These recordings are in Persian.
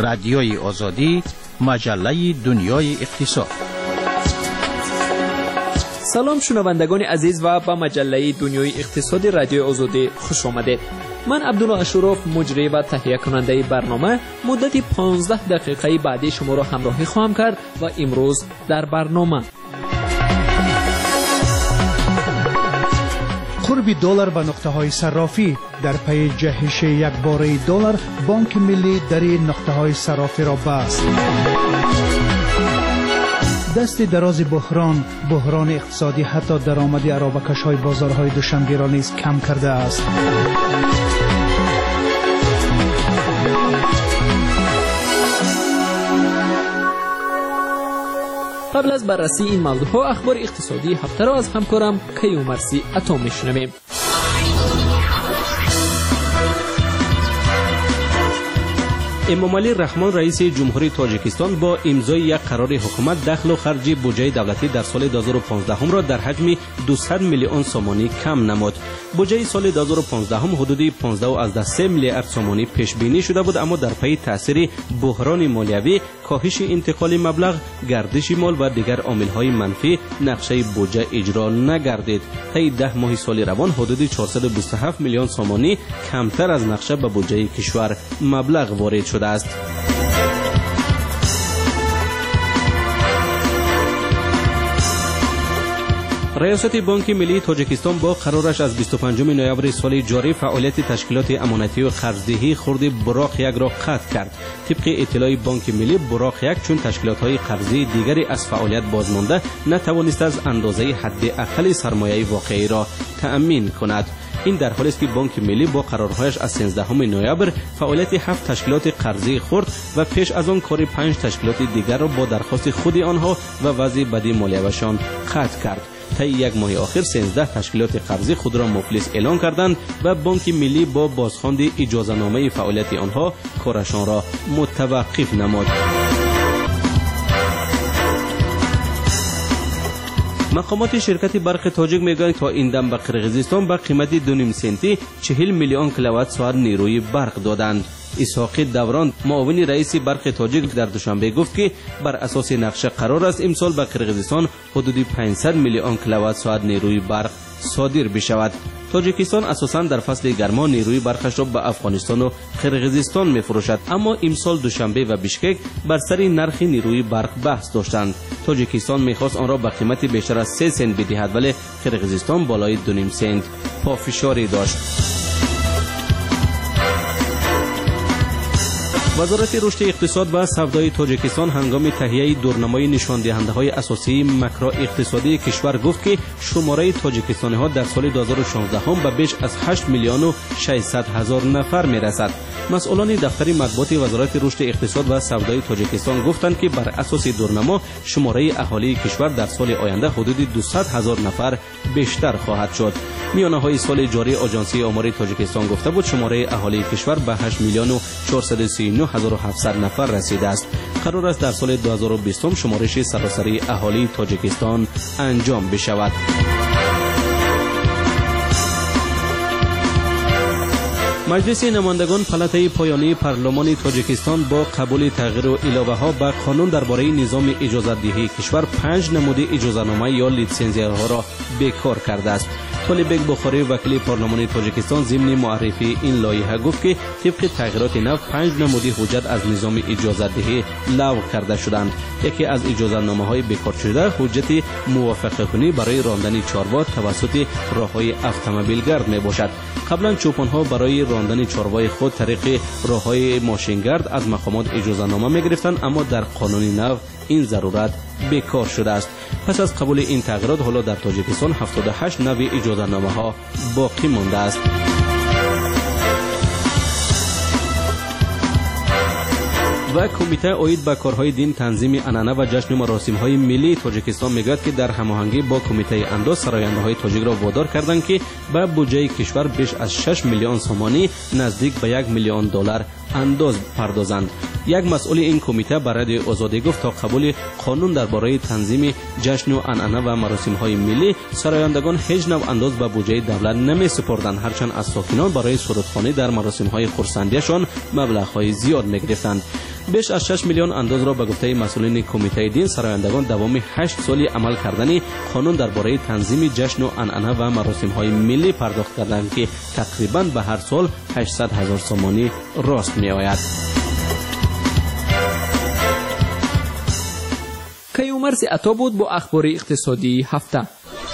رادیوی آزادی، مجله دنیای اقتصاد. سلام شنوندگان عزیز و به مجله دنیای اقتصادی رادیو آزادی خوش آمدید. من عبدالله اشراف مجری و تهیه کننده برنامه مدت 15 دقیقه بعدی شما را همراهی خواهم کرد و امروز در برنامه قرب دلار به نقطه‌های صرافی. در پی جهش یکباره دلار، بانک ملی در نقطه‌های صرافی را بست. دست دراز بحران اقتصادی حتی درآمد ارابکش‌های بازارهای دوشنبه را نیز کم کرده است. قبل از بررسی این موضوعها اخبار اقتصادی هفته را از همکارم کیومرثی عطا میشنویم. امامعلی رحمان رئیس جمهوری تاجیکستان با امضای یک قرار حکومت دخل و خرج بودجه دولتی در سال 2015 را در حجم 200 میلیون سومانی کم نمود. بودجه سال 2015 حدود 15.3 میلیارد سومانی پیش بینی شده بود، اما در پی تاثیر بحران مالیوی، کاهش انتقال مبلغ، گردش مال و دیگر عامل‌های منفی نقشه بودجه اجرا نگردید. طی 10 ماه سال روان حدود 427 میلیون سومانی کمتر از نقشه به بودجه کشور مبلغ وارد شده است. ریاست بانک ملی تاجیکستان با قرارش از 25 نوامبر سال جاری فعالیت تشکیلات امانتی و قرضدهی خرد براق یک را قطع کرد. طبق اطلاع بانک ملی، براق یک چون تشکیلات‌های قرضی دیگری از فعالیت بازمانده نتوانست از اندازه حداقل سرمایه واقعی را تأمین کند. این در حالی است که بانک ملی با قرارهایش از 13 نوامبر فعالیت 7 تشکیلات قرضی خرد و پیش از آن کار 5 تشکیلات دیگر را با درخواست خود آنها و وضع بدی مالیویشان قطع کرد. طی یک ماه آخر 13 تشکیلات قرضی خود را مفلس اعلان کردند و بانک ملی با بازخواند اجازه‌نامه فعالیت آنها کارشان را متوقف نمود. مقامات شرکت برق تاجیک میگویند تا این دم به قرقیزستان به قیمت 2.5 سنتی 40 میلیون کیلووات ساعت نیروی برق دادند. اسحاق دوران معاون رئیس برق تاجیک در دوشنبه گفت که بر اساس نقشه قرار است امسال به قرقیزستان حدود 500 میلیون کیلووات ساعت نیروی برق صادر بشود. تاجیکستان اساساً در فصل گرما نیروی برقش را به افغانستان و قرقیزستان می‌فروشد، اما امسال دوشنبه و بیشکک بر سر نرخ نیروی برق بحث داشتند. تاجیکستان می‌خواست آن را به قیمت بیشتر از 3 سنت بدهد، ولی قرقیزستان بالای 2.5 سنت پافشاری داشت. وزارت رشد اقتصاد و سودای تاجیکستان هنگام تهیه دورنمای نشاندهنده‌های اساسی ماکرو اقتصادی کشور گفت که شماره تاجیکستانی‌ها در سال 2016 به بیش از 8 میلیون و 600 هزار نفر می‌رسد. مسئولان دفتر مطبوعات وزارت رشد اقتصاد و سودای تاجیکستان گفتند که بر اساس دورنما شماره اهالی کشور در سال آینده حدود 200 هزار نفر بیشتر خواهد شد. میانه‌های سال جاری آژانسی آمار تاجیکستان گفته بود شماره اهالی کشور به 8 میلیون و 439,700 نفر رسیده است. قرار است در سال 2020 شمارش سراسری اهالی تاجیکستان انجام بشود. مجلس نمایندگان پلته پایانی پارلمان تاجیکستان با قبول تغییر و علاوه‌ها به قانون درباره نظام اجازه‌دهی کشور 5 نمود اجازه‌نامه یا لیسانس‌ها را بیکار کرده است. طالب بخاری وکیل پارلمان تاجیکستان ضمن معرفی این لایحه گفت که طبق تغییرات نو 5 نمودی حجت از نظام اجازه‌دهی لغو کرده شدند. یکی از اجازه‌نامه‌های بیکار شده حجت موافقه کنی برای راندن چاروا توسط راه‌های اتومبیلگرد میباشد. قبلا چوپان‌ها برای راندن چاروای خود طریق راه‌های ماشینگرد از مقامات اجازه‌نامه می‌گرفتند، اما در قانون نو این ضرورت بیکار شده است. پس از قبول این تغییرات حالا در تاجیکستان 78 نوع اجازه‌نامه‌ها باقی مانده است. و کمیته عاید به کارهای دین تنظیم عنعنه و جشن مراسم‌های ملی تاجیکستان میگوید که در هماهنگی با کمیته انداز سراینده‌های تاجیک را وادار کردند که به بودجه کشور بیش از 6 میلیون سومانی نزدیک به 1 میلیون دلار انداز پردازند. یک مسئول این کمیته به رادیو آزادی گفت تا قبول قانون درباره تنظیم جشن و عنعنه و مراسم‌های ملی سرایندگان هیچ نوع انداز به بودجه دولت نمی‌سپردند، هرچند از ساکنان برای سرودخوانی در مراسم‌های خرسندیشان مبلغ‌های زیاد می‌گرفتند. بیش از 6 میلیون انداز را به گفته مسئولین کمیته دین سرایندگان دوام 8 سالی عمل کردن قانون درباره تنظیم جشن و عنعنه و مراسم‌های ملی پرداخت کردند که تقریباً به هر سال 800,000 سومانی راست می‌آید. کیومرث عطا بود با اخبار اقتصادی هفته.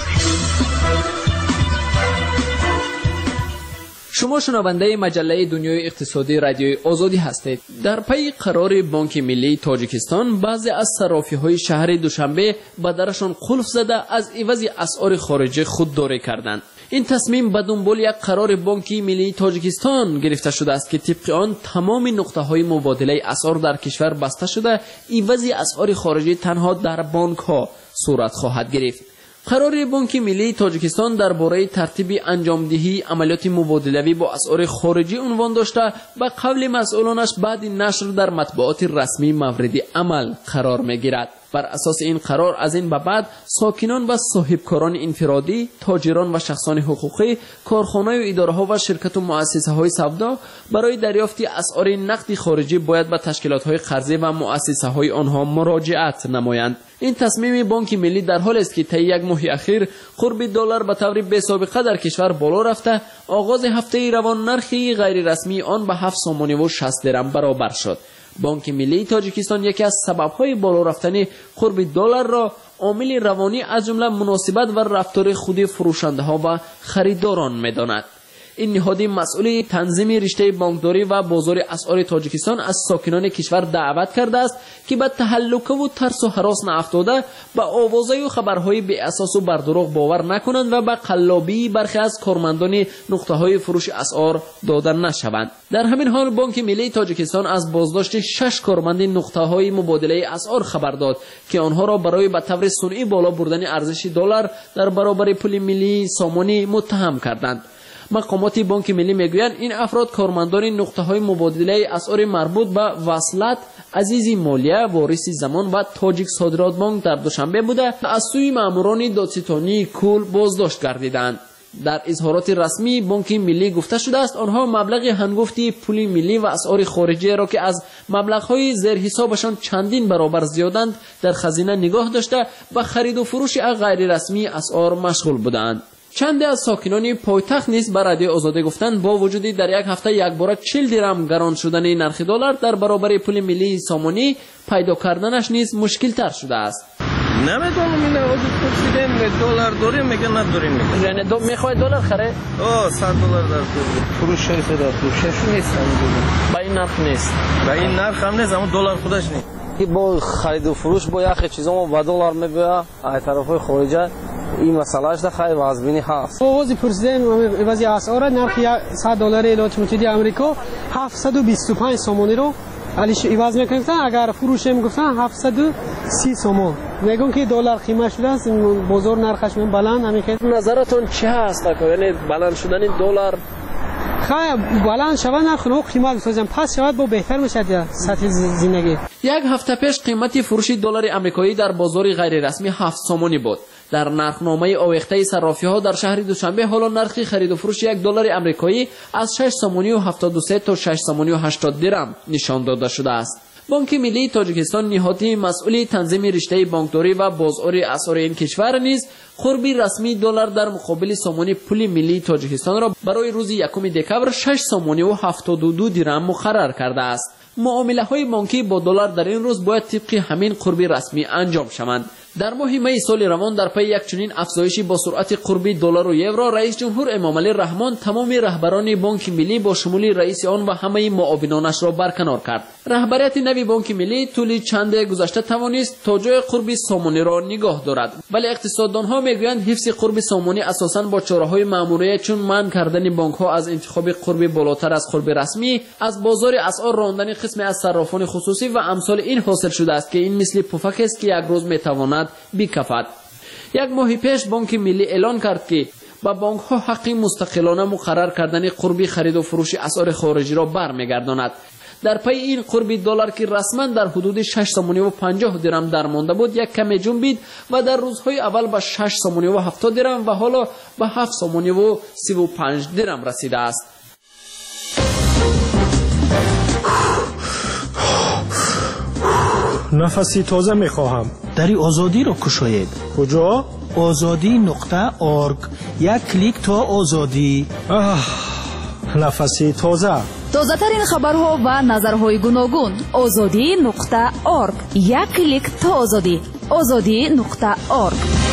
شما شنونده مجله دنیای اقتصادی رادیوی آزادی هستید. در پی قرار بانک ملی تاجیکستان بعضی از صرافی‌های شهر دوشنبه به درشان قلف زده از عوض اسعار خارجی خودداری کردند. این تصمیم به دنبال یک قرار بانک ملی تاجیکستان گرفته شده است که طبق آن تمام نقطه‌های مبادله اسعار در کشور بسته شده، عوض اسعار خارجی تنها در بانک‌ها صورت خواهد گرفت. قرار بانک ملی تاجیکستان درباره ترتیب انجامدهی عملیات مبادله‌ای با اسعار خارجی عنوان داشته به قول مسئولانش بعد نشر در مطبوعات رسمی مورد عمل قرار می‌گیرد. بر اساس این قرار از این به بعد ساکنان و صاحبکاران انفرادی، تاجران و شخصان حقوقی، کارخانه‌های و اداره‌ها و شرکت و مؤسسه‌های سودا برای دریافت اسعار نقدی خارجی باید به تشکیلات‌های قرضه و مؤسسه‌های آنها مراجعت نمایند. این تصمیم بانک ملی در حالی است که طی یک ماه اخیر قرب دلار به طور بی‌سابقه در کشور بالا رفته، آغاز هفته روان نرخی غیر رسمی آن به 7 سومانی و 60 درم برابر شد. بانک ملی تاجیکستان یکی از سبب‌های بالا رفتن قرب دلار را عامل روانی از جمله مناسبت و رفتار خود فروشنده‌ها و خریداران می‌داند. این نهاد مسئول تنظیم رشته بانکداری و بازار اسعار تاجیکستان از ساکنان کشور دعوت کرده است که به تهلکه و ترس و هراس نیفتاده به آوازهای و خبرهای بی اساس و بر دروغ باور نکنند و به قلابی برخی از کارمندان نقطه‌های فروش اسعار داده نشوند. در همین حال بانک ملی تاجیکستان از بازداشت 6 کارمند نقطه‌های مبادله اسعار خبر داد که آنها را برای به طور صنعی بالا بردن ارزش دلار در برابر پول ملی سامانی متهم کردند. مقامات بانک ملی میگویند این افراد کارمندان نقطه‌های مبادله اسعار مربوط به وصلت، عزیزی مالیه، وارثی زمان و تاجیک صادرات بانک در دوشنبه بوده از سوی ماموران دادستانی کل بازداشت گردیدند. در اظهارات رسمی بانک ملی گفته شده است آنها مبلغ هنگفتی پول ملی و اسعار خارجی را که از مبلغ‌های زیر حسابشان چندین برابر زیادند در خزینه نگاه داشته و خرید و فروش غیر رسمی اسعار مشغول بودند. چند از ساکنان پایتخت نیز به رادیو آزادی گفتند با وجود در یک هفته یک بار 40 درم گران شدن نرخ دلار در برابر پول ملی سامانی پیدا کردنش نیز مشکل تر شده است. نمیدونم این آقا پرسیدن دلار داریم میگن نداریم میگن. یعنی میخوای دلار خره؟ $100 در فروش شریف در فروشش نیست. با این نرخ نیست. با این نرخ هم نیست، اما دلار خودش نیست. که با خرید و فروش با یک چیزا با دلار میبیا از طرفای خارجی این مسئلهش در خیلی وازبینی هست. آواز پرسیدن وضعی اسعار نرخ $100 ایالات متحده آمریکا 725 سومانی رو علیش عوض میکنن، اگر فروش میگفتن 730 سومون. میگن که دلار قیمت شده است، بازار نرخش بلند همیشه. نظرتون چی هست؟ یعنی بلند شدن دلار خیلی بلند شود نرخ و قیمت بسازن پس شود با بهتر میشد سطح زندگی. یک هفته پیش قیمت فروش دلار آمریکایی در بازار غیر رسمی 7 سومانی بود. در نرخنامه آویخته صرافی‌ها در شهر دوشنبه حالا نرخ خرید و فروش یک دلار آمریکایی از 6 سومانی و 73 تا 6 سومانی و 80 درم نشان داده شده است. بانک ملی تاجیکستان نهاد مسئول تنظیم رشته بانکداری و بازار اسعار این کشور نیز قربی رسمی دلار در مقابل سومانی پول ملی تاجیکستان را برای روز 1 دکبر 6 سومانی و 72 درم مقرر کرده است. معامله‌های بانکی با دلار در این روز باید طبق همین قربی رسمی انجام شوند. در ماه می سال روان در پی یک چنین افزایشی با سرعت قربی دلار و یورو رئیس جمهور امامعلی رحمان تمام رهبران بانک ملی با شمول رئیس آن و همه معاونانش را برکنار کرد. رهبریت نوی بانک ملی طول چند گذشته توانست تا جای قربی سامانی را نگاه دارد، ولی اقتصاددانها میگویند حفظ قربی سامانی اساساً با چاره‌های ماموریت چون منع کردن بانک‌ها از انتخاب قربی بالاتر از قربی رسمی، از بازار اسعار راندن قسم از صرافان خصوصی و امثال این حاصل شده است که این مثل پفک است که یک روز میتواند بکفد. یک ماه پیش بانک ملی اعلان کرد که با بانک ها حق مستقلانه مقرر کردن قربی خرید و فروش اسعار خارجی را برمیگرداند. در پی این قرب دلار که رسما در حدود 6 سومونی و 50 درم درمانده بود یک کمی جنبید و در روزهای اول به 6 سومونی و 70 درم و حالا به 7 سومونی و 35 درم رسیده است. نفسی تازه میخواهم. دری آزادی را کشاید. کجا؟ azadi.org. یک کلیک تا آزادی. نفسی تازه. تازه ترین خبرها و نظرهای گوناگون. azadi.org. یک کلیک تا آزادی. azadi.org.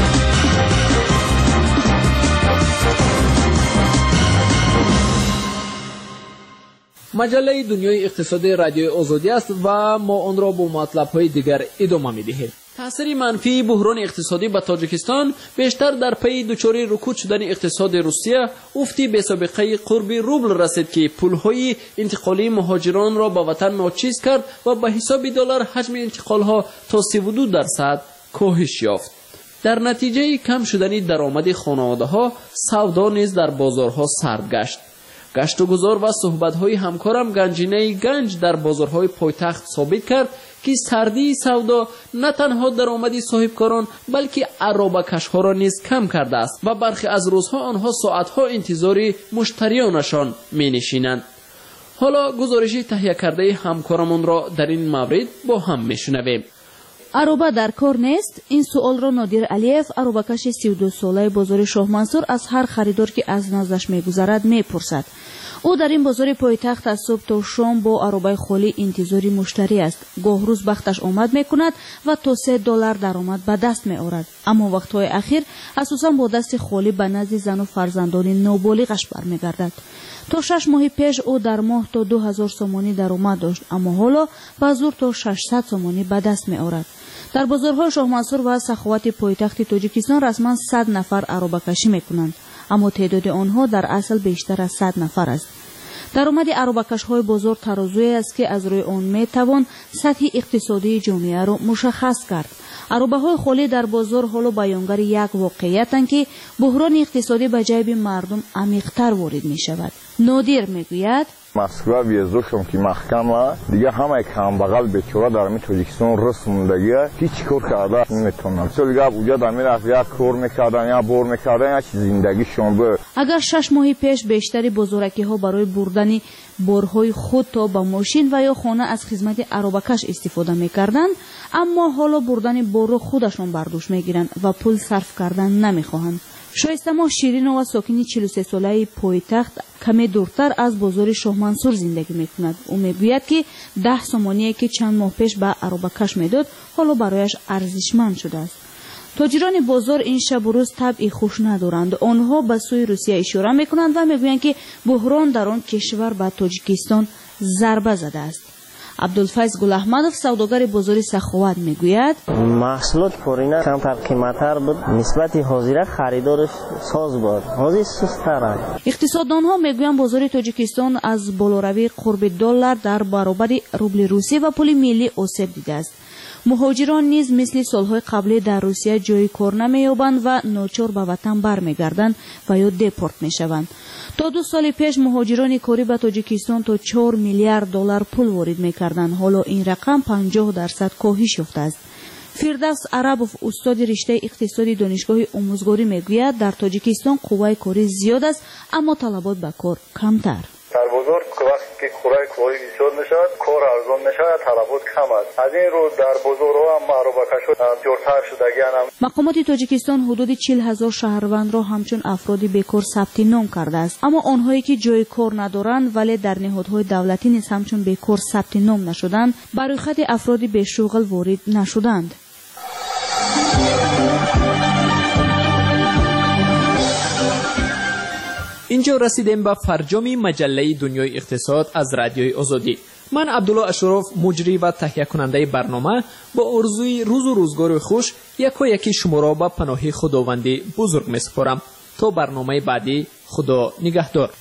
مجله دنیای اقتصادی رادیو آزادی است و ما آن را با مطلب‌های دیگر ادامه می‌دهیم. تأثیر منفی بحران اقتصادی به تاجیکستان بیشتر در پی دچاری رکود شدن اقتصاد روسیه افتی به سابقه قرب روبل رسید که پول‌های انتقالی مهاجران را به وطن ناچیز کرد و به حساب دلار حجم انتقال‌ها تا 32% کاهش یافت. در نتیجه کم شدن درآمد خانواده‌ها، سودا نیز در بازارها سرد گشت. گشت و گذار و صحبت‌های همکارم گنجینه گنج در بازارهای پایتخت ثابت کرد که سردی سودا نه تنها درآمدی صاحبکاران بلکه عرابه‌کش‌ها را نیز کم کرده است و برخی از روزها آنها ساعت‌ها انتظار مشتریانشان می‌نشینند. حالا گزارش تهیه کرده همکارمون را در این مورد با هم می‌شنویم. عروبه در کار نیست؟ این سوال را نادر علیف، عروبه‌کش 32 ساله بازار شاه منصور از هر خریدار که از نزدش می‌گذرد می‌پرسد. او در این بازار پایتخت از صبح تا شام با عروبه خالی انتظاری مشتری است. گاه روز بختش آمد می‌کند و تا $3 درآمد به دست می‌آورد. اما وقت‌های اخیر اساساً با دست خالی به نزد زن و فرزندان نابالغش برمیگردد. تا 6 ماه پیش او در ماه تا 2000 سومانی درآمد داشت، اما حالا به زور تا 600 سومانی به دست می‌آورد. در بازارهای شاه منصور و سخاوت پایتخت تاجیکستان رسما 100 نفر عروبه‌کشی می‌کنند، اما تعداد آنها در اصل بیشتر از 100 نفر است. درآمد عروبه‌کش‌های بازار ترازویی است که از روی آن می‌توان سطح اقتصادی جامعه را مشخص کرد. عروبه‌های خالی در بازار حالا بیانگر یک واقعیتند که بحران اقتصادی به جیب مردم عمیق‌تر وارد می‌شود. نادر می‌گوید مسئله ویزوشم که محکمه دیگه همه کم بغل بیچاره در می تاجیکستان رسم موندگیه هیچ کار کرده نمیتونن. تو دیگه اونجا در می رفت یک کار میکردن یا بور میکردن یا زندگیشون به. اگر 6 ماه پیش بیشتری بازارکی‌ها برای بردن بارهای خود تا به ماشین و یا خانه از خدمت عروبه‌کش استفاده میکردند، اما حالا بردن بار خودشون برداشت میگیرند و پول صرف کردن نمیخواهند. شایسته ما شیرین و ساکنی 43 ساله پایتخت کمی دورتر از بازار شاه منصور زندگی میکند. او میگوید که 10 سومانی که چند ماه پیش به عروبه‌کش میداد حالا برایش ارزشمند شده است. تاجران بازار این شب و روز طبعی خوش ندارند. آنها به سوی روسیه اشاره میکنند و میگویند که بحران در آن کشور به تاجیکستان ضربه زده است. عبدالفیض گل احمدов سوداگر بازار سخاوت میگوید محصولات پارینه کمتر قیمتتر بود، نسبت حاضره خریدارش ساز بود، حاضر سست‌تر است. اقتصاددانها میگویند بازار تاجیکستان از بالاروی قرب دلار در برابر روبل روسی و پول ملی آسیب دیده است. مهاجران نیز مثل سالهای قبلی در روسیه جای کار نمی‌یابند و ناچار به وطن برمیگردند و یا دپورت میشوند. تا 2 سال پیش مهاجران کاری به تاجیکستان تا 4 میلیارد دلار پول وارد می‌کردند. حالا این رقم 50% کاهش یافته است. فردوس عربوف استاد رشته اقتصادی دانشگاه آموزگاری میگوید در تاجیکستان قوه کاری زیاد است اما طلبات به کار کمتر. در بازار وقتی که قوه کاری زیاد میشود کار ارزان میشود، طلبات کم است. از این رو در بازارها هم عروبه‌کش‌ها جورتر شدگی‌اند. مقامات تاجیکستان حدود 40,000 شهروند را همچون افراد بیکار ثبت نام کرده است، اما آنهایی که جای کار ندارند ولی در نهادهای دولتی نیز همچون بیکار ثبت نام نشدند برای خط افراد بیشغل وارد نشدند. اینجا رسیدیم به فرجام مجله دنیای اقتصاد از رادیوی آزادی. من عبدالله اشرف مجری و تهیه کننده برنامه با آرزوی روز و روزگار خوش یکی شما را به پناه خداوند بزرگ می‌سپارم. تا برنامه بعدی خدا نگهدار.